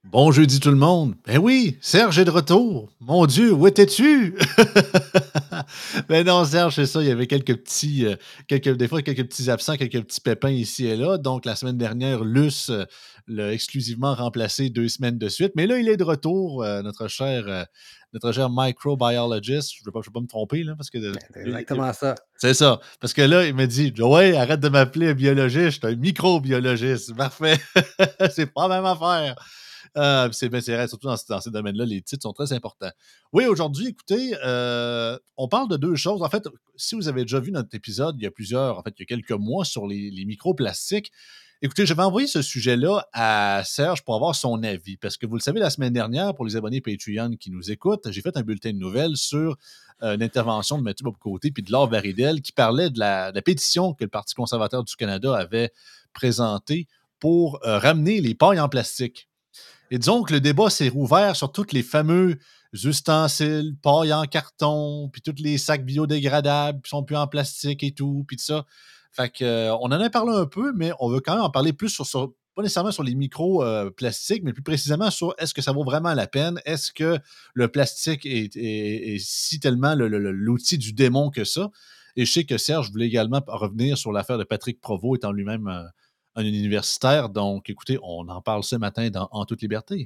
Bon jeudi tout le monde. Ben oui, Serge est de retour. Mon Dieu, où étais-tu? Ben non, Serge, c'est ça. Il y avait des fois, quelques petits absents, quelques petits pépins ici et là. Donc, la semaine dernière, Luce l'a exclusivement remplacé 2 semaines de suite. Mais là, il est de retour, notre cher microbiologist. Je veux pas me tromper, là, parce que C'est exactement ça. c'est ça. Parce que là, il me dit ouais, arrête de m'appeler un biologiste, je suis un microbiologiste. Parfait. C'est pas la même affaire. C'est bien, c'est vrai, surtout dans ces domaines-là, les titres sont très importants. Oui, aujourd'hui, écoutez, on parle de deux choses. En fait, si vous avez déjà vu notre épisode, il y a quelques mois sur les microplastiques. Écoutez, je vais envoyer ce sujet-là à Serge pour avoir son avis. Parce que vous le savez, la semaine dernière, pour les abonnés Patreon qui nous écoutent, j'ai fait un bulletin de nouvelles sur une intervention de Mathieu Bocoté puis de Laure Varidel qui parlait de la pétition que le Parti conservateur du Canada avait présentée pour ramener les pailles en plastique. Et disons que le débat s'est rouvert sur tous les fameux ustensiles, pailles en carton, puis tous les sacs biodégradables qui sont plus en plastique et tout, puis tout ça. Fait que, on en a parlé un peu, mais on veut quand même en parler plus pas nécessairement sur les micro-plastiques, mais plus précisément sur est-ce que ça vaut vraiment la peine? Est-ce que le plastique est si tellement l'outil du démon que ça? Et je sais que Serge voulait également revenir sur l'affaire de Patrick Provost étant lui-même un universitaire. Donc, écoutez, on en parle ce matin En toute liberté.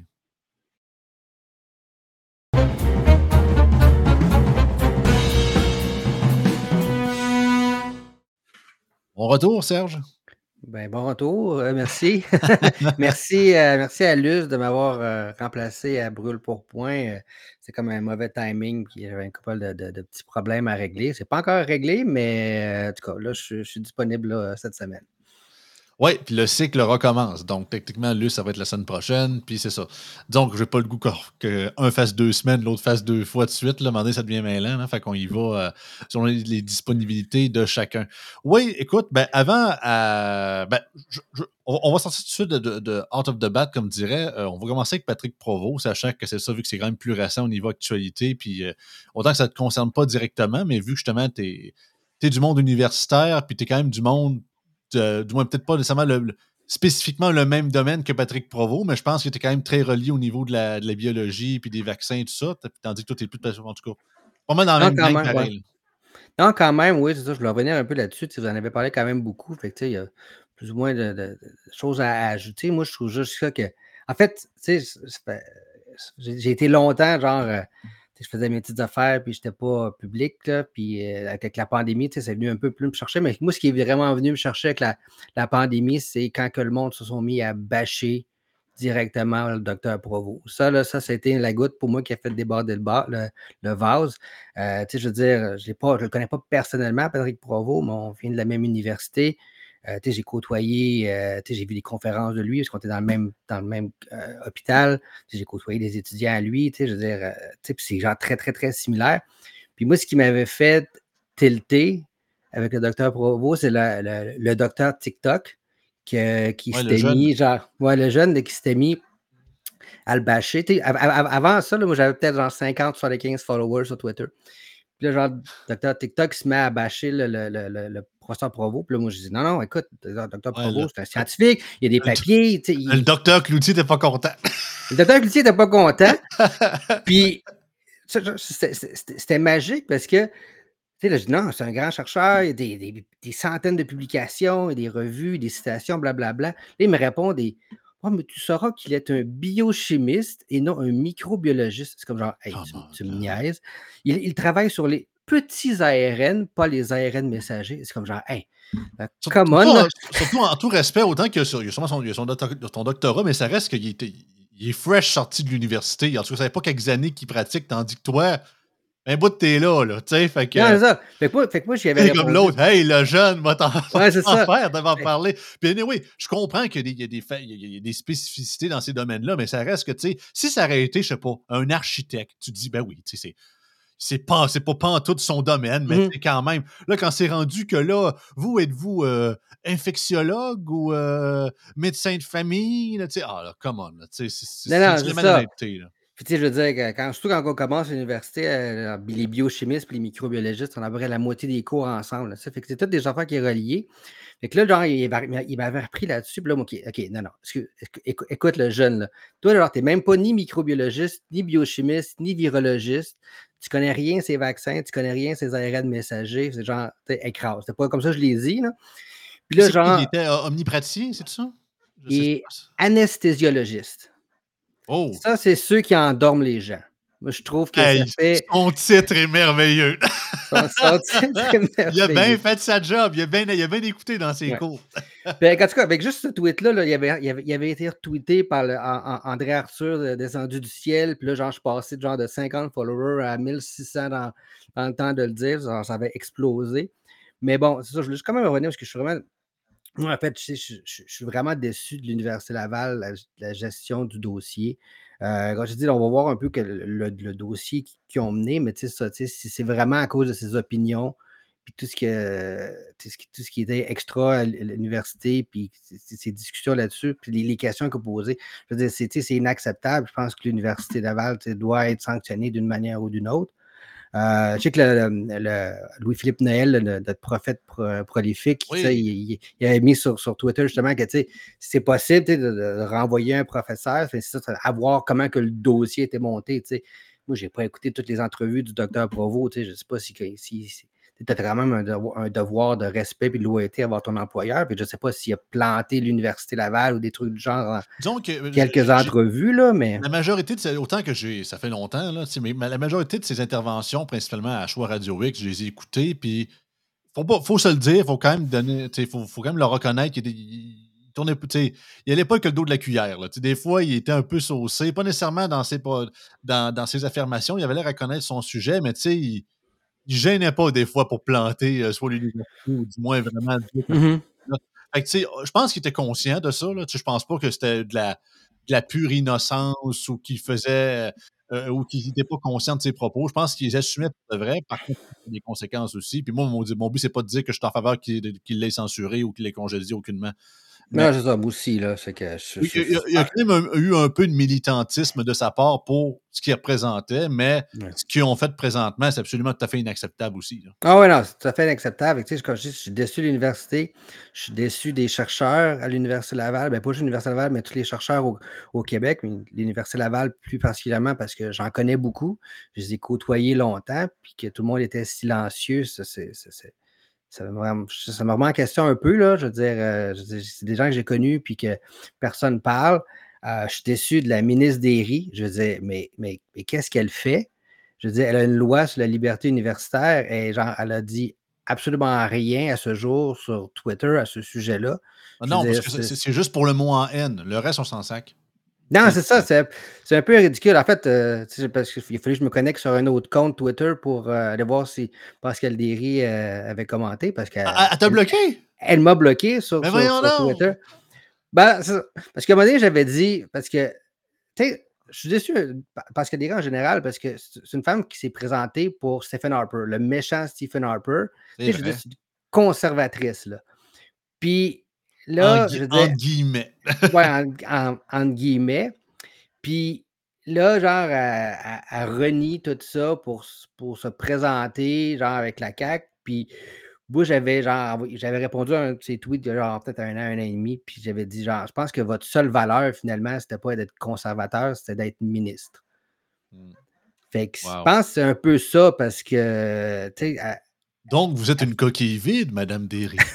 Bon retour, Serge. Ben, bon retour, merci. Merci à Luce de m'avoir, remplacé à brûle-pourpoint, c'est comme un mauvais timing, puis j'avais une couple de petits problèmes à régler. C'est pas encore réglé, mais, en tout cas, là, je suis disponible, là, cette semaine. Oui, puis le cycle recommence. Donc, techniquement, lui, ça va être la semaine prochaine. Puis c'est ça. Donc, j'ai pas le goût qu'un fasse 2 semaines, l'autre fasse 2 fois de suite. Là, à un moment donné, ça devient mêlant. Hein, fait qu'on y va selon les disponibilités de chacun. Oui, écoute, ben, avant, ben, on va sortir tout de suite de Out of the Bat, comme dirait. On va commencer avec Patrick Provost, sachant que c'est ça, vu que c'est quand même plus récent au niveau actualité. Puis autant que ça ne te concerne pas directement, mais vu que justement, tu es du monde universitaire, puis tu es quand même du monde du moins peut-être pas nécessairement spécifiquement le même domaine que Patrick Provost, mais je pense que tu es quand même très relié au niveau de la biologie puis des vaccins et tout ça. Tandis que toi, tu es plus, en tout cas, pas mal dans la Non, même quand gang même, ouais. pareil. Non, quand même, oui, c'est ça, je voulais revenir un peu là-dessus. Tu sais, vous en avez parlé quand même beaucoup, fait que, tu sais, il y a plus ou moins de choses à ajouter. Moi, je trouve juste ça que en fait, tu sais, ça fait j'ai été longtemps genre, tu sais, je faisais mes petites affaires, puis j'étais pas public, là, puis, avec la pandémie, tu sais, c'est venu un peu plus me chercher. Mais moi, ce qui est vraiment venu me chercher avec la pandémie, c'est quand que le monde se sont mis à bâcher directement le docteur Provost. Ça, là, ça a été la goutte pour moi qui a fait déborder le vase. Tu sais, je veux dire, je le connais pas personnellement, Patrick Provost, mais on vient de la même université. Tu sais, j'ai côtoyé, tu sais, j'ai vu des conférences de lui parce qu'on était dans le même hôpital. Tu sais, j'ai côtoyé des étudiants à lui, tu sais, je veux dire, tu sais, puis c'est genre très, très, très similaire. Puis moi, ce qui m'avait fait tilter avec le docteur Provost, c'est le docteur TikTok qui Ouais, le s'était jeune. mis, genre, ouais, le jeune là, qui s'était mis à le bâcher. Tu sais, avant ça, là, moi, j'avais peut-être genre 50, 75 followers sur Twitter. Puis là, genre, docteur TikTok se met à bâcher le professeur Provost. Puis là, moi, je dis non, non, écoute, docteur Ouais, le, Provost, c'est un scientifique, il y a des papiers. Tu sais, le docteur Cloutier n'était pas content. le docteur Cloutier n'était pas content. Puis c'était magique parce que, tu sais, là, je dis non, c'est un grand chercheur, il y a des centaines de publications, des revues, des citations, blablabla. Là, il me répond oh, mais tu sauras qu'il est un biochimiste et non un microbiologiste. C'est comme genre, hey, Come on, tu me là. niaises. Il travaille sur les petits ARN, pas les ARN messagers. C'est comme genre, hey, come Surtout, on, là. surtout en tout respect, autant que il y a sûrement son doctorat, mais ça reste il est fresh sorti de l'université. En tout cas, ça fait pas quelques années qu'il pratique, tandis que toi, un bout de t'es là, tu sais, fait Non, que c'est ça. Fait que moi, j'y avais c'est comme répondu. l'autre, hey, le jeune, va t'en Ouais, c'est t'en ça. faire de m'en Fait- parler. Puis anyway, je comprends qu'il y a des faits, il y a des spécificités dans ces domaines-là, mais ça reste que, tu sais, si ça aurait été, je sais pas, un architecte, tu te dis, ben oui, tu sais, c'est pas pantoute son domaine, mais tu Mhm. sais, quand même, là, quand c'est rendu que là, vous, êtes-vous infectiologue ou médecin de famille, là, tu sais, ah, là, come on, là, tu sais, Non, non, c'est de c'est la ça. malhonnêteté, là. Puis, tu sais, je veux dire, surtout quand on commence à l'université, les biochimistes puis les microbiologistes, on a à peu près la moitié des cours ensemble. Là, ça fait que c'est toutes des affaires qui est reliées. Fait que là, genre, il m'avait repris là-dessus. Puis là, moi, OK, non, non. Écoute le jeune, là. Toi, genre, t'es même pas ni microbiologiste, ni biochimiste, ni virologiste. Tu connais rien ces vaccins, tu connais rien ces ARN messagers. C'est genre, t'es écrase. C'est pas comme ça que je les dis, là. Puis Puis là, c'est quoi, il genre, était omnipraticien, c'est ça? Je sais il est pas. anesthésiologiste. Oh! Ça, c'est ceux qui endorment les gens. Moi, je trouve que ça Hey, fait son titre est merveilleux! son titre est Il a bien merveilleux. fait sa job, il a bien écouté dans ses Ouais. cours. Puis, en tout cas, avec juste ce tweet-là, là, il avait été retweeté par André Arthur, descendu du ciel. Puis là, genre, je suis passé de genre de 50 followers à 1600 dans le temps de le dire. Ça avait explosé. Mais bon, c'est ça, je voulais juste quand même revenir parce que je suis vraiment. Moi, en fait, tu sais, je suis vraiment déçu de l'Université Laval, la gestion du dossier. Quand je dis, on va voir un peu que le dossier qu'ils ont mené, mais tu sais, ça, tu sais, si c'est vraiment à cause de ses opinions, puis tout ce qui était extra à l'université, puis ces discussions là-dessus, puis les questions qu'on posées, je veux dire, c'est inacceptable. Je pense que l'Université Laval doit être sanctionnée d'une manière ou d'une autre. Je sais que Louis-Philippe Noël, notre prophète prolifique, Oui. il avait mis sur Twitter justement que si c'est possible de renvoyer un professeur, c'est ça, à voir comment que le dossier était monté. Moi, je n'ai pas écouté toutes les entrevues du docteur Provo. Je ne sais pas si tu as quand même un devoir de respect et de loyauté envers ton employeur. Puis je ne sais pas s'il a planté l'Université Laval ou des trucs du genre en Disons que quelques entrevues, là, mais. la majorité de ces autant que ça fait longtemps, là, tu sais, mais la majorité de ces interventions, principalement à Choix Radio X, je les ai écoutées, puis faut se le dire, faut quand même donner, tu sais, faut quand même le reconnaître il tournait tu sais, il allait pas avec le dos de la cuillère, là. Tu sais, des fois, il était un peu saucé, pas nécessairement dans ses affirmations, il avait l'air à connaître son sujet, mais tu sais, il gênait pas des fois pour planter, soit l'université ou du moins vraiment dire Mhm. fait que, tu sais, je pense qu'il était conscient de ça, là. Tu sais, je pense pas que c'était de la pure innocence ou qu'il faisait, ou qu'il était pas conscient de ses propos. Je pense qu'il les assumait pour de vrai. Par contre, il y a des conséquences aussi. Puis moi, mon but, c'est pas de dire que je suis en faveur qu'il l'ait censuré ou qu'il l'ait congédié, aucunement. Mais Non, c'est ça, moi aussi, là. C'est que il y a quand même eu un peu de militantisme de sa part pour ce qu'il représentait, mais ouais. ce qu'ils ont fait présentement, c'est absolument tout à fait inacceptable aussi, là. Ah ouais, non, c'est tout à fait inacceptable. Tu sais, comme je dis, je suis déçu de l'université, je suis déçu des chercheurs à l'Université Laval, ben, pas juste l'Université Laval, mais tous les chercheurs au Québec, mais l'Université Laval plus particulièrement parce que j'en connais beaucoup, je les ai côtoyés longtemps, puis que tout le monde était silencieux, ça me remet en question un peu, là. Je veux dire, c'est des gens que j'ai connus, puis que personne parle. Je suis déçu de la ministre Derry. Je veux dire, mais qu'est-ce qu'elle fait? Je veux dire, elle a une loi sur la liberté universitaire et genre, elle a dit absolument rien à ce jour sur Twitter à ce sujet-là. Ah Je veux non, parce dire, que c'est juste pour le mot en haine. Le reste, on s'en sac. non, C'est c'est ça, c'est un peu ridicule. En fait, tu sais, parce qu'il fallait que je me connecte sur un autre compte Twitter pour aller voir si Pascal Derry avait commenté parce qu'elle Elle t'a bloqué? elle m'a bloqué sur, Mais sur, voyons sur donc! Twitter. Ben, c'est ça. Parce qu'à un moment donné, j'avais dit, parce que, tu sais, je suis déçu parce que des gars en général, parce que c'est une femme qui s'est présentée pour Stephen Harper, le méchant Stephen Harper. C'est Tu sais, je veux dire, vrai. c'est une conservatrice, là. Puis là, je veux dire, Entre guillemets. ouais, entre guillemets. Puis là, genre, elle renie tout ça pour se présenter, genre, avec la CAQ. Puis moi, j'avais répondu à un de ses tweets il y a genre peut-être un an et demi, puis j'avais dit genre: «Je pense que votre seule valeur finalement, c'était pas d'être conservateur, c'était d'être ministre». Mmh. Fait que je Wow. pense que c'est un peu ça parce que, tu sais, Donc, vous êtes une coquille vide, madame Derry.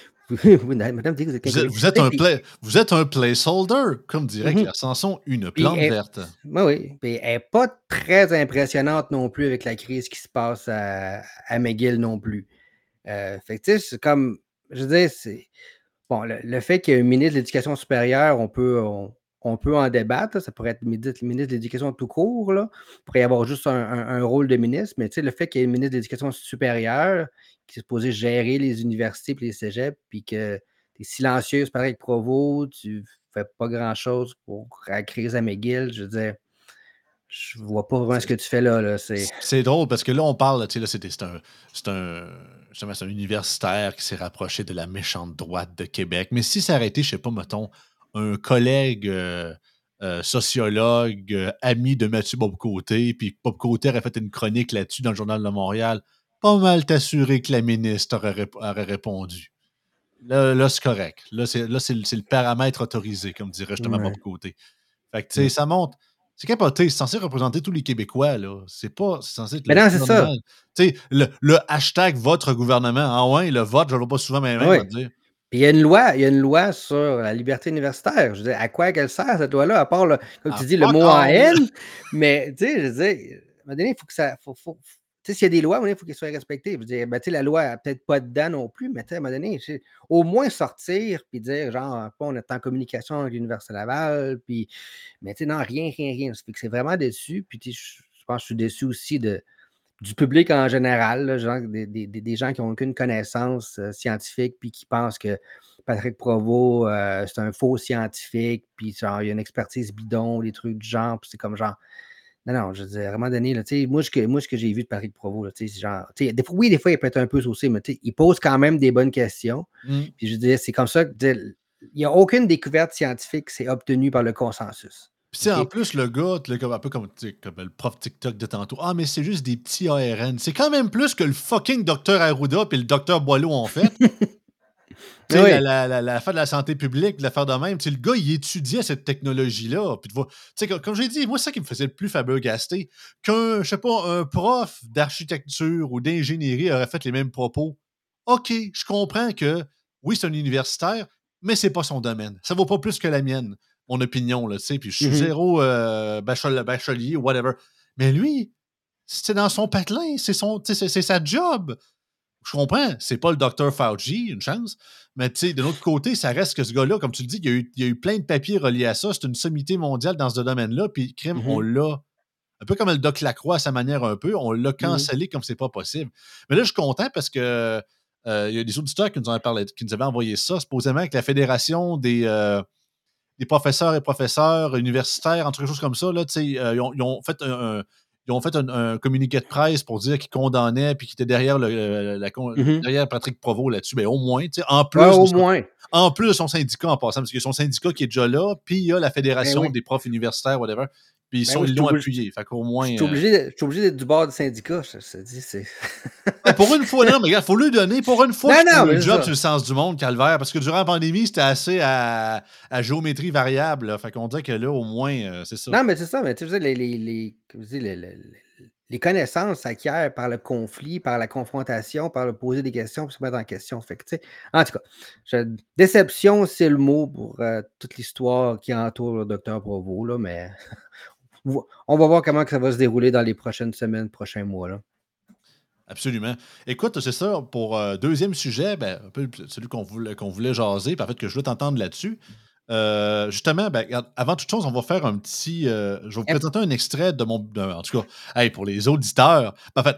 madame dit que vous êtes Vous quelqu'un êtes de vous êtes un play vous êtes un placeholder, comme dirait mmh Claire Sanson, une Puis plante verte. oui, puis elle est pas très impressionnante non plus avec la crise qui se passe à McGill non plus. Fait que tu sais, c'est comme je veux dire, c'est bon, le fait qu'il y ait un ministre de l'Éducation supérieure, on peut en débattre, là, ça pourrait être ministre de l'Éducation tout court, là. Il pourrait y avoir juste un rôle de ministre, mais tu sais, le fait qu'il y ait un ministre de l'Éducation supérieure qui est supposé gérer les universités et les cégeps, puis que tu es silencieuse pareil que Provo, tu fais pas grand-chose pour la crise à McGill, je veux dire, je vois pas vraiment ce C'est que tu fais là, c'est c'est drôle parce que là, on parle, tu sais, là, c'est un justement, c'est un universitaire qui s'est rapproché de la méchante droite de Québec. Mais si ça aurait été, je sais pas, mettons, un collègue, sociologue, ami de Mathieu Bock-Côté, puis Bock-Côté aurait fait une chronique là-dessus dans le Journal de Montréal, pas mal t'assurer que la ministre aurait répondu. Là, c'est correct. Là, c'est le paramètre autorisé, comme dirait justement Ouais. Bock-Côté. Fait que, tu sais, ça monte. C'est capoté, c'est censé représenter tous les Québécois, là. C'est censé être Mais le non, c'est ça. gouvernement. Tu sais, le hashtag votre gouvernement. Ah ouais, le vote, je le vois pas souvent, mais Ah même, oui. à dire. Puis il y a une loi sur la liberté universitaire. Je veux dire, à quoi qu'elle sert, cette loi-là, à part, comme tu dis, le Fuck mot en all! haine? Mais, tu sais, je veux dire, à un moment donné, il faut que ça. Tu sais, s'il y a des lois, à un moment donné, il faut qu'elles soient respectées. Je veux dire, ben, tu sais, la loi n'a peut-être pas dedans non plus, mais tu sais, à un moment donné, au moins sortir puis dire, genre, pas on est en communication avec l'Université Laval, puis. Mais, tu sais, non, rien. Ça fait que c'est vraiment déçu. Puis, tu sais, je pense que je suis déçu aussi du public en général, là, genre des gens qui n'ont aucune connaissance scientifique puis qui pensent que Patrick Provost, c'est un faux scientifique, puis genre, il y a une expertise bidon, des trucs du genre, puis c'est comme genre. Non, je veux dire, à un moment donné, là, moi, ce que j'ai vu de Patrick Provost, là, c'est genre, des fois, il peut être un peu saucé, mais il pose quand même des bonnes questions. Puis je veux dire, c'est comme ça que il n'y a aucune découverte scientifique qui s'est obtenue par le consensus. Puis, tu sais, en OK? plus, le gars, un peu comme, comme le prof TikTok de tantôt. Ah, mais c'est juste des petits ARN. C'est quand même plus que le fucking docteur Arruda puis le docteur Boileau ont fait. Tu sais, Oui. l'affaire de la santé publique, l'affaire de même. Tu sais, le gars, il étudiait cette technologie-là. Puis, tu sais, comme j'ai dit, moi, c'est ça qui me faisait le plus flabbergasté. Qu'un, je sais pas, un prof d'architecture ou d'ingénierie aurait fait les mêmes propos. OK, je comprends que, oui, c'est un universitaire, mais c'est pas son domaine. Ça vaut pas plus que la mienne, mon opinion, là, tu sais. Puis, je suis Mhm. zéro bachelier ou whatever. Mais lui, c'est dans son patelin. C'est sa job. Je comprends, c'est pas le docteur Fauci, une chance, mais tu sais, de l'autre côté, ça reste que ce gars-là, comme tu le dis, il y a eu plein de papiers reliés à ça. C'est une sommité mondiale dans ce domaine-là, puis crime, on Mhm. l'a, un peu comme le Doc Lacroix à sa manière un peu, on l'a Mhm. cancellé comme c'est pas possible. Mais là, je suis content parce que il y a des auditeurs qui nous ont parlé, qui nous avaient envoyé ça, supposément avec la Fédération des professeurs et professeurs universitaires, entre quelque chose comme ça, là, ils ont fait un communiqué de presse pour dire qu'ils condamnaient puis qu'ils étaient derrière, Mhm. derrière Patrick Provost là-dessus. Ben, au moins, Ouais, au moins. en plus de son syndicat en passant, parce qu'il y a son syndicat qui est déjà là, puis il y a la Ben Fédération oui. des profs universitaires, whatever. Puis Ben oui, ils l'ont appuyé. Fait qu'au moins. je suis obligé d'être du bord du syndicat, je te dis, c'est. Pour une fois, non, mais regarde, faut lui donner. Pour une fois Non, qu'ils font non, le mais c'est job ça. sur le sens du monde, calvaire, parce que durant la pandémie, c'était assez à géométrie variable, là. Fait qu'on dirait que là, au moins, c'est ça. Non, mais c'est ça, mais tu sais, comme je dis, les connaissances s'acquièrent par le conflit, par la confrontation, par le poser des questions, puis se mettre en question. Fait que, tu sais, en tout cas, déception, c'est le mot pour toute l'histoire qui entoure le docteur Provost, là, mais on va voir comment que ça va se dérouler dans les prochaines semaines, prochains mois, là. Absolument. Écoute, c'est ça, pour deuxième sujet, ben, un peu celui qu'on voulait jaser, puis en fait que je veux t'entendre là-dessus. Justement, ben, regarde, avant toute chose, on va faire un petit. Je vais vous Yep. présenter un extrait en tout cas, hey, pour les auditeurs. En fait,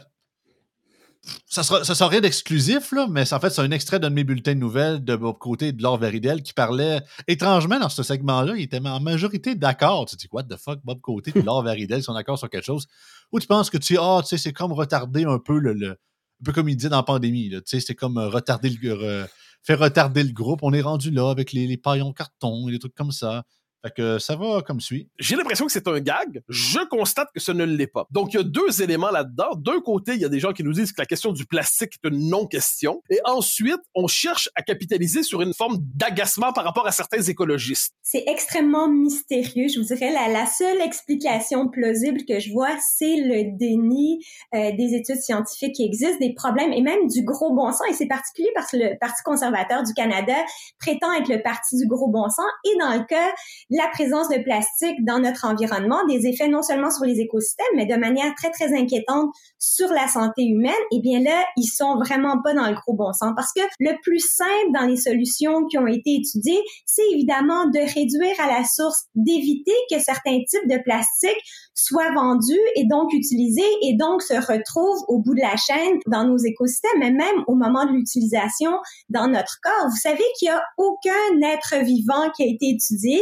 ça sera rien d'exclusif, là, mais en fait, c'est un extrait d'un de mes bulletins de nouvelles de Bob Côté et de Laure Varidel qui parlait, étrangement, dans ce segment-là, il était en majorité d'accord. Tu te dis, what the fuck, Bob Côté et Laure Varidel sont d'accord sur quelque chose. Ou tu penses que tu sais, c'est comme retarder un peu un peu comme il dit dans la pandémie, là, tu sais, c'est comme faire retarder le groupe. On est rendu là avec les paillons carton et des trucs comme ça. Fait que ça va comme suit. J'ai l'impression que c'est un gag. Je constate que ce ne l'est pas. Donc, il y a deux éléments là-dedans. D'un côté, il y a des gens qui nous disent que la question du plastique est une non-question. Et ensuite, on cherche à capitaliser sur une forme d'agacement par rapport à certains écologistes. C'est extrêmement mystérieux. Je vous dirais, la seule explication plausible que je vois, c'est le déni des études scientifiques qui existent, des problèmes et même du gros bon sens. Et c'est particulier parce que le Parti conservateur du Canada prétend être le parti du gros bon sens. Et dans le cas la présence de plastique dans notre environnement, des effets non seulement sur les écosystèmes, mais de manière très, très inquiétante sur la santé humaine, eh bien là, ils sont vraiment pas dans le gros bon sens. Parce que le plus simple dans les solutions qui ont été étudiées, c'est évidemment de réduire à la source, d'éviter que certains types de plastique soient vendus et donc utilisés et donc se retrouvent au bout de la chaîne dans nos écosystèmes, mais même au moment de l'utilisation dans notre corps. Vous savez qu'il n'y a aucun être vivant qui a été étudié. D'ailleurs,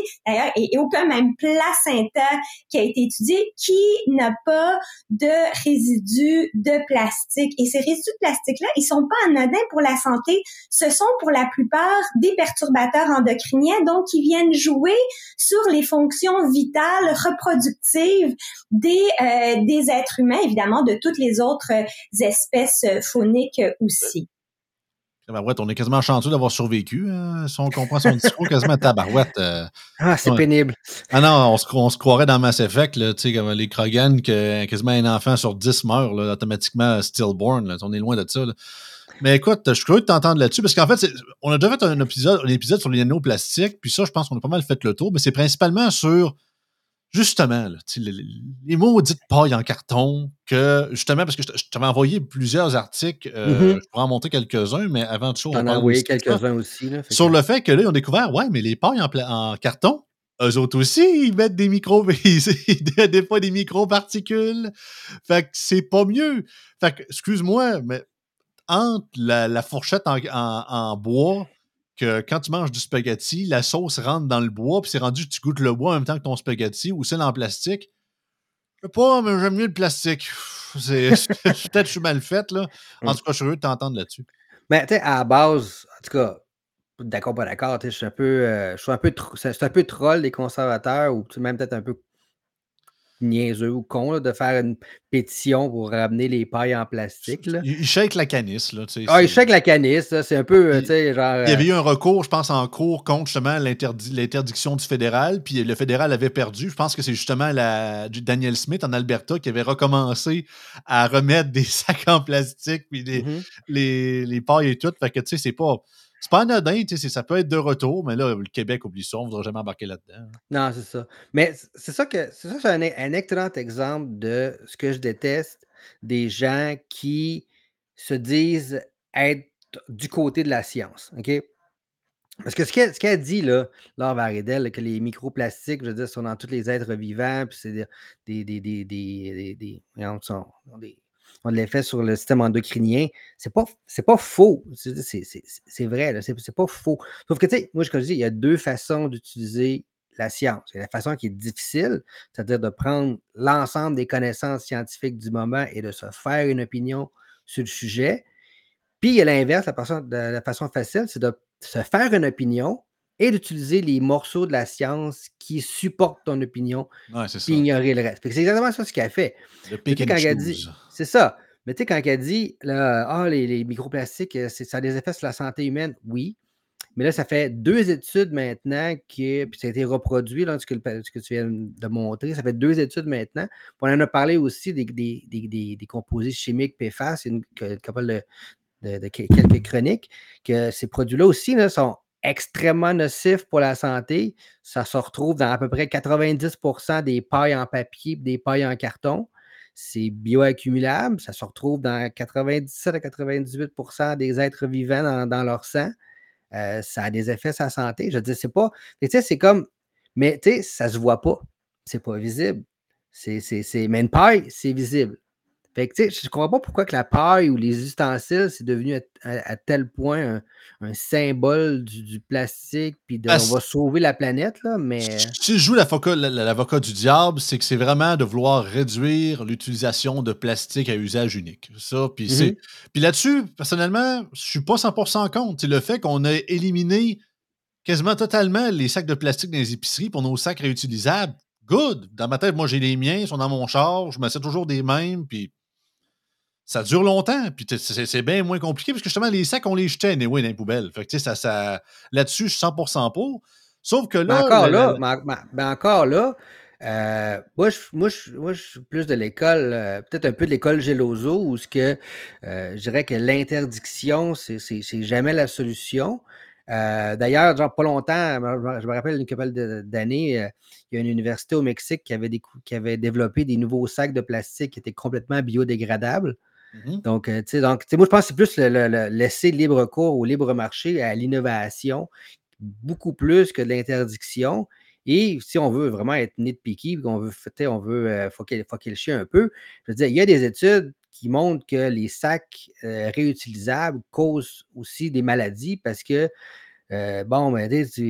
d'ailleurs, et aucun même placenta qui a été étudié qui n'a pas de résidus de plastique. Et ces résidus de plastique-là, ils sont pas anodins pour la santé. Ce sont pour la plupart des perturbateurs endocriniens, donc qui viennent jouer sur les fonctions vitales, reproductives des êtres humains, évidemment, de toutes les autres espèces fauniques aussi. Tabarouette, on est quasiment chanceux d'avoir survécu. Hein, si on comprend son discours, quasiment tabarouette. c'est pénible. Ah non, on se croirait dans Mass Effect, là, comme les Krogan, que quasiment un enfant sur 10 meurt là, automatiquement stillborn. Là, on est loin de ça. Là. Mais écoute, je suis curieux de t'entendre là-dessus, parce qu'en fait, on a déjà fait un épisode sur les nanoplastiques, puis ça, je pense qu'on a pas mal fait le tour, mais c'est principalement sur, justement, là, les maudites pailles en carton, que, justement, parce que je t'avais envoyé plusieurs articles, je pourrais en montrer quelques-uns, mais avant tout ça, on T'en as parle envoyé aussi de ça. quelques-uns aussi. Là, Sur le fait que là, ils ont découvert, ouais, mais les pailles en carton, eux autres aussi, ils mettent des des fois des microparticules. Fait que c'est pas mieux. Fait que, excuse-moi, mais entre la fourchette en bois, que quand tu manges du spaghetti, la sauce rentre dans le bois, puis c'est rendu que tu goûtes le bois en même temps que ton spaghetti, ou celle en plastique. Je sais pas, mais j'aime mieux le plastique. Peut-être que je suis mal faite, là. En tout cas, je suis heureux de t'entendre là-dessus. Mais tu sais, à la base, en tout cas, d'accord, pas d'accord, je suis un peu, c'est un peu troll des conservateurs, ou même peut-être un peu niaiseux ou con là, de faire une pétition pour ramener les pailles en plastique. Là. Il shake la canisse, là. Il shake la canisse, là, c'est un peu, tu sais, genre... Il y avait eu un recours, je pense, en cours contre justement l'interdiction du fédéral, puis le fédéral avait perdu. Je pense que c'est justement Daniel Smith en Alberta qui avait recommencé à remettre des sacs en plastique, puis les pailles et tout. Fait que, tu sais, c'est pas anodin, tu sais, ça peut être de retour, mais là, le Québec, oublie ça, on ne voudra jamais embarquer là-dedans. Non, c'est ça. Mais c'est un excellent exemple de ce que je déteste, des gens qui se disent être du côté de la science, OK? Parce que ce qu'elle dit, là, Laure Varedel, que les microplastiques, je veux dire, sont dans tous les êtres vivants, puis c'est ont de l'effet sur le système endocrinien. C'est pas faux. C'est vrai, là, c'est pas faux. Sauf que, tu sais, moi, je dis, il y a deux façons d'utiliser la science. Il y a la façon qui est difficile, c'est-à-dire de prendre l'ensemble des connaissances scientifiques du moment et de se faire une opinion sur le sujet. Puis il y a l'inverse, la façon facile, c'est de se faire une opinion et d'utiliser les morceaux de la science qui supportent ton opinion, puis ignorer le reste. C'est exactement ça ce qu'elle fait. Le pick and choose. C'est ça. Mais tu sais, quand elle dit, là, les microplastiques, ça a des effets sur la santé humaine, oui. Mais là, ça fait 2 études maintenant puis ça a été reproduit, là, ce que tu viens de montrer. Ça fait 2 études maintenant. Puis on en a parlé aussi des composés chimiques PFAS, c'est une couple de quelques chroniques, que ces produits-là aussi là, sont extrêmement nocifs pour la santé. Ça se retrouve dans à peu près 90% des pailles en papier et des pailles en carton. C'est bioaccumulable. Ça se retrouve dans 97 à 98% des êtres vivants dans leur sang. Ça a des effets sur la santé. Je dis, c'est pas... Tu sais, c'est comme... Mais tu sais, ça se voit pas. C'est pas visible. Mais une paille, c'est visible. Fait que, tu sais, je ne comprends pas pourquoi que la paille ou les ustensiles, c'est devenu à tel point un symbole du plastique, puis on va sauver la planète, là, mais... Si je joue l'avocat du diable, c'est que c'est vraiment de vouloir réduire l'utilisation de plastique à usage unique. Ça, puis puis là-dessus, personnellement, je ne suis pas 100% contre. C'est le fait qu'on a éliminé quasiment totalement les sacs de plastique dans les épiceries pour nos sacs réutilisables. Good! Dans ma tête, moi, j'ai les miens, ils sont dans mon char, je me sers toujours des mêmes, puis... Ça dure longtemps, puis c'est bien moins compliqué, parce que justement, les sacs, on les jetait anyway dans les poubelles. Fait que, tu sais, là-dessus, je suis 100% pour. Sauf que là... encore là, moi, je suis plus de l'école, peut-être un peu de l'école Geloso, où je dirais que l'interdiction, c'est jamais la solution. D'ailleurs, genre pas longtemps, je me rappelle une couple d'années, il y a une université au Mexique qui avait développé des nouveaux sacs de plastique qui étaient complètement biodégradables. Donc, moi, je pense que c'est plus le laisser libre cours au libre marché, à l'innovation, beaucoup plus que de l'interdiction. Et si on veut vraiment être nitpicky, on veut foquer le chien un peu, je veux dire, il y a des études qui montrent que les sacs réutilisables causent aussi des maladies parce que, tant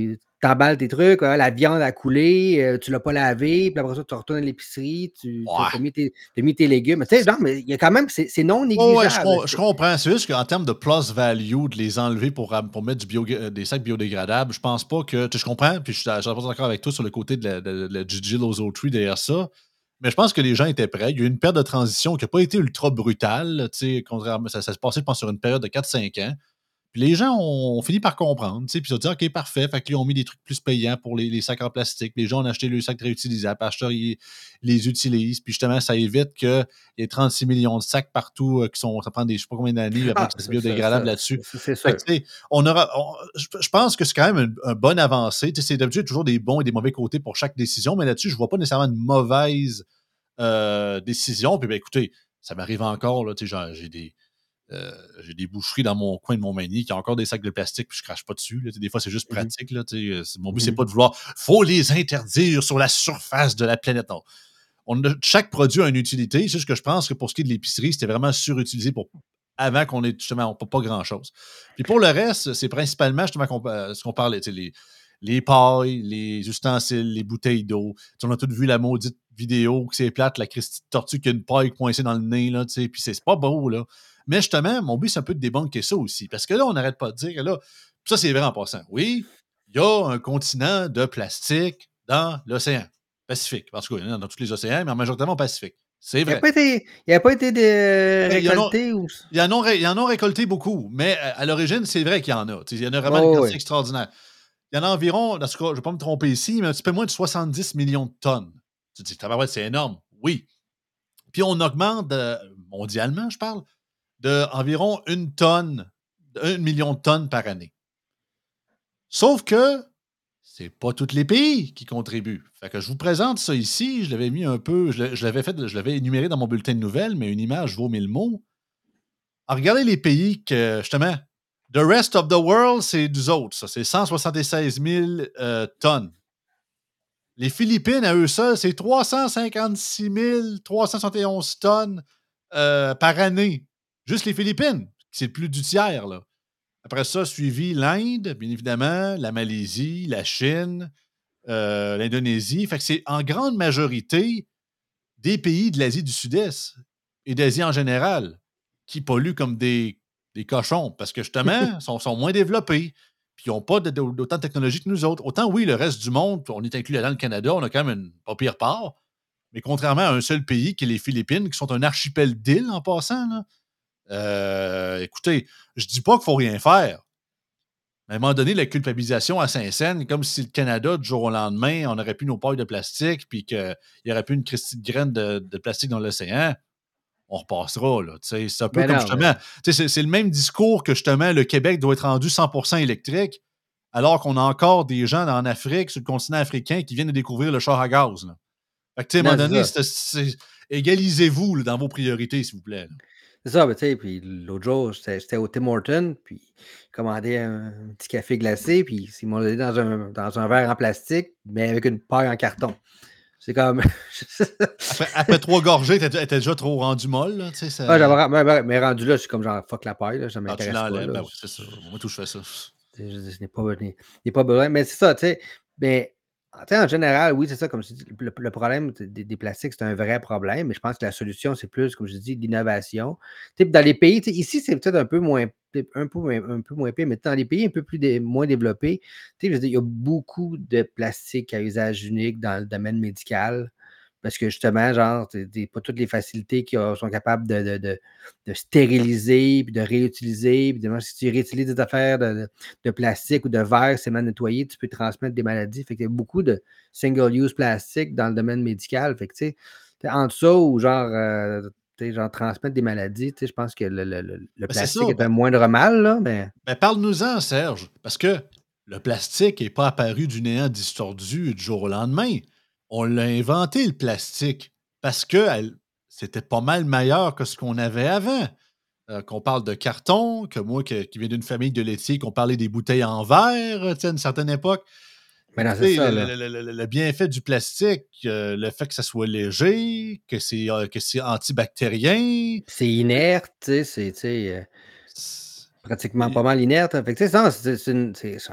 t'emballes tes trucs, la viande a coulé, tu l'as pas lavé, puis après ça, tu retournes à l'épicerie, tu Ouais. as mis tes légumes. Tu sais, non, mais il y a quand même, c'est non Ouais, négligeable. je comprends. C'est juste qu'en termes de plus value, de les enlever pour mettre des sacs biodégradables, je pense pas que. Je comprends, puis je suis pas d'accord avec toi sur le côté de la Gigi Lozo-Tree derrière ça. Mais je pense que les gens étaient prêts. Il y a eu une période de transition qui n'a pas été ultra brutale. Contrairement, ça se passait, je pense, sur une période de 4-5 ans. Puis les gens ont fini par comprendre, puis ils ont dit OK, parfait. Fait que là, ils ont mis des trucs plus payants pour les sacs en plastique. Les gens ont acheté le sac réutilisable. Les acheteurs, ils les utilisent. Puis justement, ça évite qu'il y ait 36 millions de sacs partout ça prend je sais pas combien d'années avant que c'est biodégradable là-dessus. C'est Fait sûr. que, tu sais, je pense que c'est quand même un bon avancée. Tu sais, c'est d'habitude toujours des bons et des mauvais côtés pour chaque décision, mais là-dessus, je vois pas nécessairement une mauvaise décision. Puis, ben, écoutez, ça m'arrive encore, là, tu sais, j'ai des boucheries dans mon coin de Montmagny qui ont encore des sacs de plastique puis je crache pas dessus. Là. Des fois, c'est juste pratique. Là, mon but, c'est pas de vouloir faut les interdire sur la surface de la planète. Non. Chaque produit a une utilité. C'est juste que je pense que pour ce qui est de l'épicerie, c'était vraiment surutilisé avant qu'on ait justement pas grand-chose. Puis pour le reste, c'est principalement justement ce qu'on parlait, les pailles, les ustensiles, les bouteilles d'eau. On a tous vu la maudite vidéo que c'est plate, la Christie de tortue qui a une paille coincée dans le nez, là, puis c'est pas beau, là. Mais justement, mon but, c'est un peu de débunker ça aussi. Parce que là, on n'arrête pas de dire que là, ça, c'est vrai en passant. Oui, il y a un continent de plastique dans l'océan Pacifique. En tout cas, il y en a dans tous les océans, mais majoritairement au Pacifique. C'est Il vrai. n'a pas été récolté ou. Ils en ont récolté beaucoup, mais à l'origine, c'est vrai qu'il y en a. Il y en a vraiment une quantité extraordinaire. Il y en a environ, dans ce cas, je ne vais pas me tromper ici, mais un petit peu moins de 70 millions de tonnes. Tu te dis, c'est énorme. Oui. Puis on augmente, mondialement, je parle, d'environ 1 million de tonnes par année. Sauf que c'est pas tous les pays qui contribuent. Fait que je vous présente ça ici. Je l'avais mis un peu, je l'avais énuméré dans mon bulletin de nouvelles, mais une image vaut 1000 mots. Alors, regardez les pays que, justement, the rest of the world, c'est nous autres, ça. C'est 176 000 tonnes. Les Philippines, à eux seuls, c'est 356 371 tonnes par année. Juste les Philippines, c'est plus du tiers, là. Après ça, suivi l'Inde, bien évidemment, la Malaisie, la Chine, l'Indonésie. Fait que c'est en grande majorité des pays de l'Asie du Sud-Est et d'Asie en général qui polluent comme des cochons parce que justement, sont moins développés. Puis ils n'ont pas d'autant de technologie que nous autres. Autant, oui, le reste du monde, on est inclus là-dedans le Canada, on a quand même une pas pire part. Mais contrairement à un seul pays qui est les Philippines, qui sont un archipel d'îles en passant, là, écoutez, je dis pas qu'il ne faut rien faire. À un moment donné, la culpabilisation à Saint-Saëns, comme si le Canada, du jour au lendemain, on aurait plus nos pailles de plastique, puis qu'il n'y aurait plus une christie de graines de plastique dans l'océan, on repassera. Là, c'est un peu comme justement. C'est le même discours que justement le Québec doit être rendu 100% électrique, alors qu'on a encore des gens en Afrique, sur le continent africain, qui viennent de découvrir le char à gaz. Là. Fait que, à un moment donné, égalisez-vous là, dans vos priorités, s'il vous plaît. Là. C'est ça, mais tu sais, puis l'autre jour, j'étais au Tim Hortons, puis je commandais un petit café glacé, puis ils m'ont donné dans un verre en plastique, mais avec une paille en carton. C'est comme. après 3 gorgées, t'étais déjà trop rendu molle, là, tu sais. Ça... mais rendu là, je suis comme genre fuck la paille, là, ça m'intéresse pas. Là. Ben oui, c'est ça. Moi, tout, je fais ça. Je n'ai pas besoin. Mais c'est ça, tu sais. Mais en général, oui, c'est ça, comme je dis, le problème des plastiques, c'est un vrai problème, mais je pense que la solution, c'est plus, comme je dis, l'innovation. Dans les pays, ici, c'est peut-être un peu moins pire, mais dans les pays un peu moins développés, je veux dire, il y a beaucoup de plastique à usage unique dans le domaine médical. Parce que justement, genre, pas toutes les facilités qui sont capables de stériliser, puis de réutiliser. Puis si tu réutilises des affaires de plastique ou de verre, c'est mal nettoyé, tu peux transmettre des maladies. Fait qu'il y a beaucoup de single-use plastique dans le domaine médical. Fait que, tu sais, entre ça ou genre transmettre des maladies, je pense que le plastique est un moindre mal, là. Mais parle-nous-en, Serge, parce que le plastique n'est pas apparu du néant distordu du jour au lendemain. On l'a inventé, le plastique, parce que c'était pas mal meilleur que ce qu'on avait avant. Qu'on parle de carton, que moi, qui viens d'une famille de laitiers, qu'on parlait des bouteilles en verre, à une certaine époque. Mais non, c'est ça, le bienfait du plastique, le fait que ça soit léger, que c'est antibactérien. C'est inerte, tu sais, c'est pratiquement pas mal inerte. Fait que,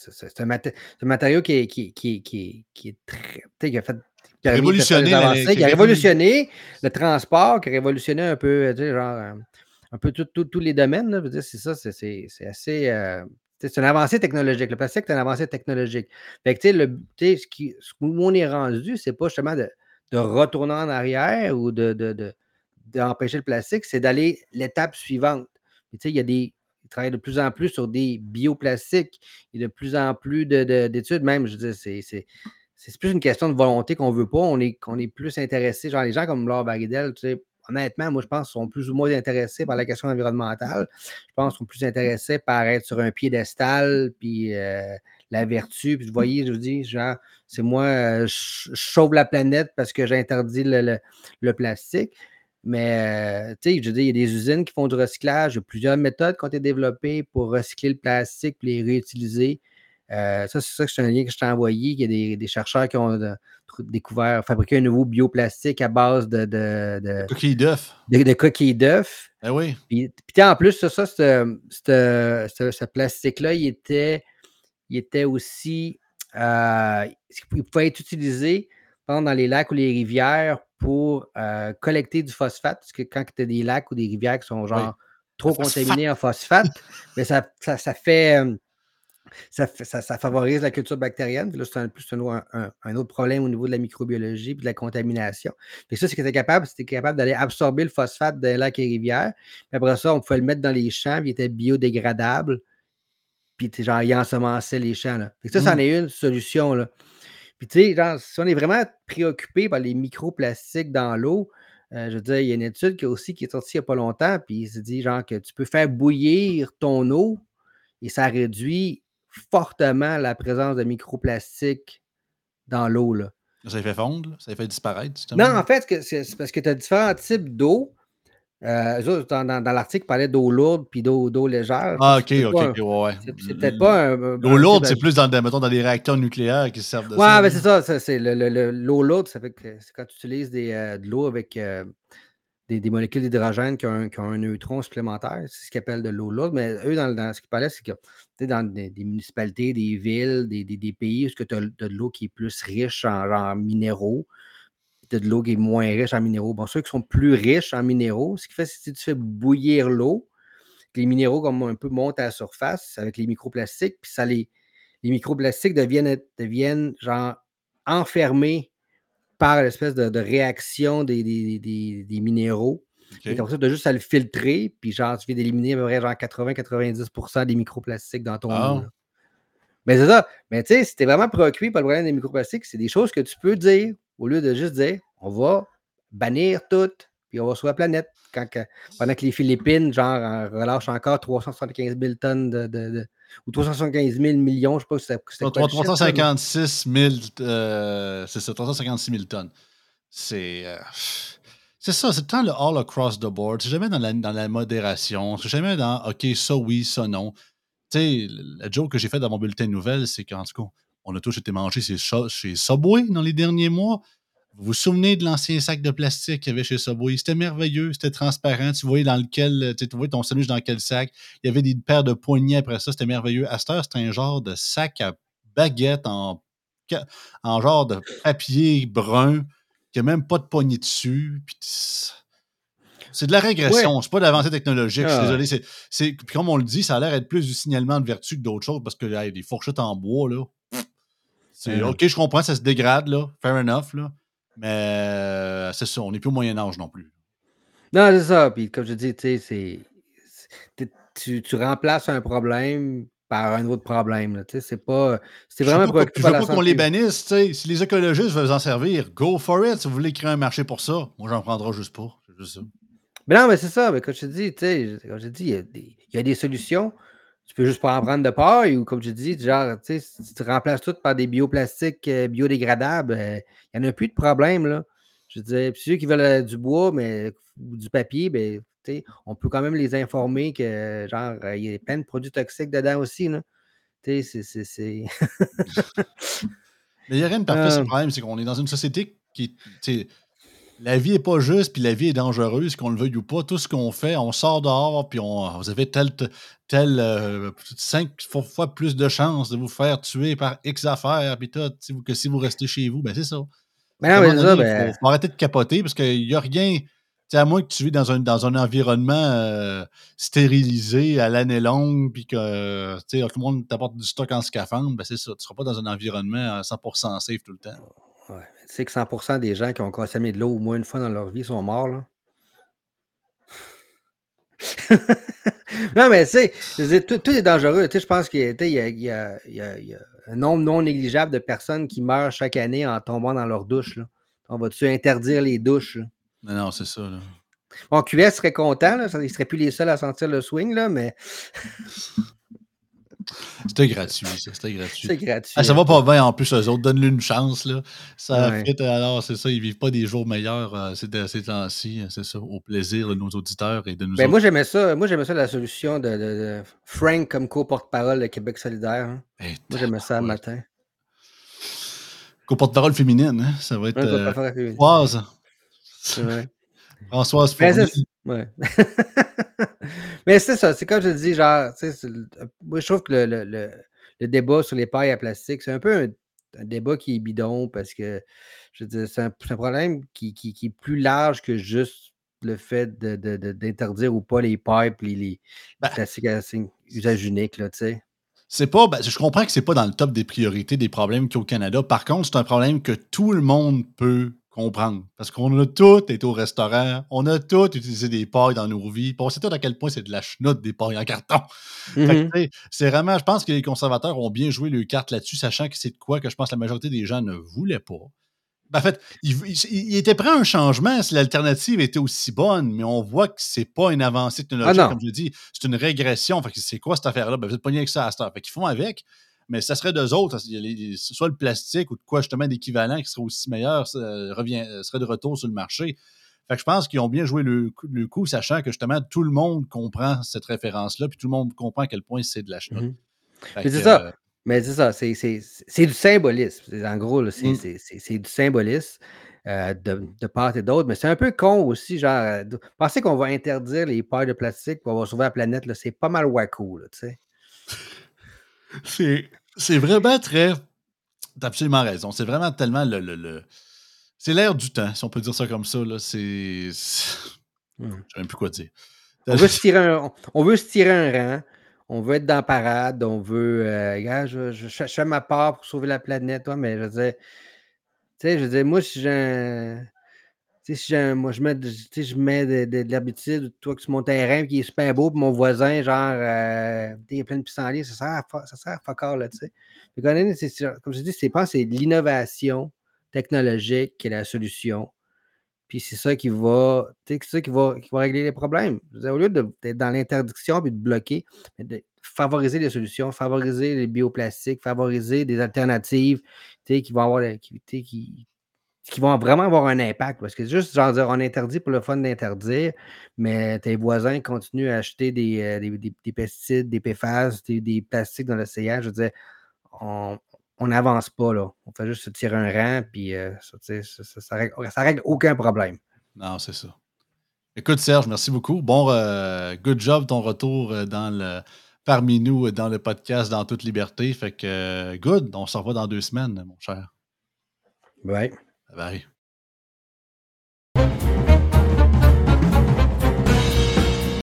c'est un matériau qui est très, qui a fait, Qui a permis de faire des révolutionné avancées, qui a révolutionné le transport, qui a révolutionné un peu, tu sais, genre, un peu tous les domaines, là. Je veux dire, c'est ça, c'est assez, c'est une avancée technologique. Le plastique, c'est une avancée technologique. Fait que, tu sais, où on est rendu, c'est pas justement de retourner en arrière ou d'empêcher le plastique, c'est d'aller l'étape suivante. Puis, tu sais, ils travaillent de plus en plus sur des bioplastiques. Il y a de plus en plus d'études, même, je veux dire, c'est plus une question de volonté qu'on veut pas. On est plus intéressé. Genre, les gens comme Laure Baridel, tu sais, honnêtement, moi, je pense qu'ils sont plus ou moins intéressés par la question environnementale. Je pense qu'ils sont plus intéressés par être sur un piédestal, puis la vertu. Puis, vous voyez, je vous dis, genre, c'est moi, je sauve la planète parce que j'interdis le plastique. Mais, tu sais, je veux dire, il y a des usines qui font du recyclage. Il y a plusieurs méthodes qui ont été développées pour recycler le plastique et les réutiliser. Ça, c'est ça que c'est un lien que je t'ai envoyé. Il y a des chercheurs qui ont découvert, fabriqué un nouveau bioplastique à base de Coquille d'œuf. coquilles d'œuf. Ben oui. Puis en plus, ce plastique-là, il était aussi. Il pouvait être utilisé dans les lacs ou les rivières pour collecter du phosphate. Parce que quand tu as des lacs ou des rivières qui sont genre trop contaminés en phosphate, mais ça fait. Ça favorise la culture bactérienne. Puis là, c'est un autre problème au niveau de la microbiologie et de la contamination. Puis ça, c'était capable d'aller absorber le phosphate des lacs et rivières. Puis après ça, on pouvait le mettre dans les champs, puis il était biodégradable. Puis genre, il ensemençait les champs. Là. Fait que ça, c'en est une solution. Là. Puis tu sais, genre, si on est vraiment préoccupé par les microplastiques dans l'eau, je veux dire, il y a une étude qui est sortie il n'y a pas longtemps, puis il se dit genre que tu peux faire bouillir ton eau et ça réduit fortement la présence de microplastiques dans l'eau. Là. Ça les fait fondre, ça les fait disparaître, justement. Non, en fait, c'est parce que tu as différents types d'eau. Eux autres, dans l'article, ils parlaient d'eau lourde puis d'eau légère. Ah, ok, ouais. C'est peut-être pas L'eau lourde, c'est plus mettons, dans les réacteurs nucléaires qui servent de ça. Ouais, ben c'est ça. C'est l'eau lourde, ça fait que c'est quand tu utilises de l'eau avec des molécules d'hydrogène qui ont un neutron supplémentaire. C'est ce qu'ils appellent de l'eau lourde. Mais eux, dans ce qu'ils parlaient, c'est que dans des municipalités, des villes, des pays où tu as de l'eau qui est plus riche en minéraux, tu as de l'eau qui est moins riche en minéraux. Bon, ceux qui sont plus riches en minéraux, ce qui fait, si tu fais bouillir l'eau, les minéraux comme un peu montent à la surface avec les microplastiques, puis les microplastiques deviennent genre enfermés par l'espèce de réaction des minéraux. Okay. Et comme ça, tu as juste à le filtrer, puis genre, tu viens d'éliminer à peu près genre 80-90% des microplastiques dans ton eau. Là. Mais c'est ça. Mais tu sais, si tu es vraiment préoccupé par le problème des microplastiques, c'est des choses que tu peux dire au lieu de juste dire on va bannir tout, puis on va sur la planète. Pendant que les Philippines, genre, relâchent encore 375 000 tonnes ou 375 000 millions, je ne sais pas si c'était quoi 356 000, c'est ça, 356 000 tonnes. C'est ça, c'est tout le temps le all across the board. C'est jamais dans la modération. C'est jamais dans OK, ça oui, ça non. Tu sais, la joke que j'ai faite dans mon bulletin de nouvelles, c'est qu'en tout cas, on a tous été mangés chez Subway dans les derniers mois. Vous vous souvenez de l'ancien sac de plastique qu'il y avait chez Subway? C'était merveilleux, c'était transparent. Tu voyais tu voyais ton sandwich dans quel sac. Il y avait des paires de poignées après ça, c'était merveilleux. À cette heure, c'est un genre de sac à baguette en genre de papier brun qui n'a même pas de poignée dessus. Puis c'est de la régression, c'est pas de l'avancée technologique. Je suis désolé. Puis comme on le dit, ça a l'air d'être plus du signalement de vertu que d'autres choses parce que y a des fourchettes en bois, là. C'est OK, je comprends, ça se dégrade, là. Fair enough, là. Mais c'est ça, on n'est plus au Moyen-Âge non plus. Non, c'est ça. Puis comme je dis, tu sais, tu remplaces un problème par un autre problème. Tu sais, c'est vraiment préoccupé par la santé. Je veux pas qu'on les bannisse, tu sais. Si les écologistes veulent en servir, go for it. Si vous voulez créer un marché pour ça, moi, j'en prendrai juste pas. C'est juste ça. Mais non, mais c'est ça. Mais comme je te dis, tu sais, comme je dis, il y a des solutions. Tu peux juste pas en prendre de part ou comme je dis, genre, tu sais, si tu remplaces tout par des bioplastiques biodégradables, il n'y en a plus de problème, là. Je veux dire, puis ceux qui veulent du bois, ou du papier, ben, tu sais, on peut quand même les informer que, genre, il y a plein de produits toxiques dedans aussi, là. Tu sais, c'est... Mais il n'y a rien de parfait, c'est le problème, c'est qu'on est dans une société qui, tu sais, La vie n'est pas juste, puis la vie est dangereuse, qu'on le veuille ou pas. Tout ce qu'on fait, on sort dehors, puis vous avez 5 fois plus de chances de vous faire tuer par X affaires, puis tout, que si vous restez chez vous. Ben, c'est ça. Mais À un non, mais moment c'est ça, donné, il ben, faut arrêter de capoter parce qu'il n'y a rien. À moins que tu vis dans un environnement stérilisé à l'année longue, puis que tout le monde t'apporte du stock en scaphandre, ben c'est ça. Tu ne seras pas dans un environnement 100% safe tout le temps. ouais. Tu sais que 100% des gens qui ont consommé de l'eau au moins une fois dans leur vie sont morts, là. Non, mais tu sais, je veux dire, tout est dangereux. Tu sais, je pense qu'il y a un nombre non négligeable de personnes qui meurent chaque année en tombant dans leur douche, là. On va-tu interdire les douches, là? Non, c'est ça. Là. Bon, QS serait content, là, ils ne seraient plus les seuls à sentir le swing, là, mais C'était gratuit, ça. C'était gratuit. c'est gratuit. Ça va pas bien en plus, eux autres. Donne-lui une chance. Là. Ça Ouais. fait, alors, c'est ça. Ils vivent pas des jours meilleurs ces temps-ci. C'est ça. Au plaisir de nos auditeurs et de nous Ben, autres. moi, j'aimais ça la solution de Frank comme co-porte-parole de Québec solidaire, hein. Moi, j'aimais ça le matin. Co-porte-parole féminine, hein? Ça va être Françoise. C'est vrai. Françoise Ben, Fournier. ouais. Mais c'est ça, c'est comme je dis, genre, tu sais, moi, je trouve que le débat sur les pailles à plastique, c'est un peu un débat qui est bidon parce que, je veux dire, c'est un problème qui est plus large que juste le fait d'interdire ou pas les pailles et les plastiques à usage unique, là, tu sais. C'est pas, je comprends que c'est pas dans le top des priorités des problèmes qu'il y a au Canada. Par contre, c'est un problème que tout le monde peut comprendre. Parce qu'on a tous été au restaurant, on a tous utilisé des pailles dans nos vies, puis on sait tous à quel point c'est de la chenoute des pailles en carton. Fait que, c'est vraiment, je pense que les conservateurs ont bien joué leurs cartes là-dessus, sachant que c'est de quoi que je pense que la majorité des gens ne voulaient pas. Ben, en fait, il était prêt à un changement si l'alternative était aussi bonne, mais on voit que c'est pas une avancée technologique, comme je dis, c'est une régression. Fait que c'est quoi cette affaire-là? Ben, vous êtes pas avec ça à cette heure. Fait qu'ils font avec, mais ça serait d'eux autres, soit le plastique ou de quoi justement d'équivalent qui serait aussi meilleur, serait de retour sur le marché. Fait que je pense qu'ils ont bien joué le coup, sachant que justement tout le monde comprend cette référence-là, puis tout le monde comprend à quel point c'est de la chenoute. Mais c'est ça. Mais c'est ça, c'est du symbolisme. En gros, là, c'est du symbolisme de part et d'autre. Mais c'est un peu con aussi, genre, penser qu'on va interdire les pailles de plastique pour avoir sauvé la planète, là, c'est pas mal wacko, là, tu sais. C'est vraiment très... T'as absolument raison. C'est vraiment tellement c'est l'air du temps, si on peut dire ça comme ça. Là. Je sais même plus quoi dire. On veut se tirer un rang. On veut être dans la parade. On veut... je fais ma part pour sauver la planète. Toi, mais je veux dire, moi, si moi, je mets de l'herbicide, toi, que sur mon terrain, qui est super beau, puis mon voisin, genre, il y a plein de pissenlits, ça sert à fuck all, là, tu sais. Comme je dis, je pense que c'est l'innovation technologique qui est la solution. Puis c'est ça qui va, régler les problèmes. Au lieu d'être dans l'interdiction et de bloquer, mais de favoriser les solutions, favoriser les bioplastiques, favoriser des alternatives, qui vont avoir, qui vont vraiment avoir un impact. Parce que juste, genre, dire, on interdit pour le fun d'interdire, mais tes voisins continuent à acheter des pesticides, des PFAS, des plastiques dans l'océan. Je veux dire, on n'avance pas, là. On fait juste se tirer un rang, puis ça règle aucun problème. Non, c'est ça. Écoute, Serge, merci beaucoup. Bon, good job ton retour parmi nous dans le podcast dans toute liberté. Fait que good, on se revoit dans 2 semaines, mon cher. Ouais. Bye.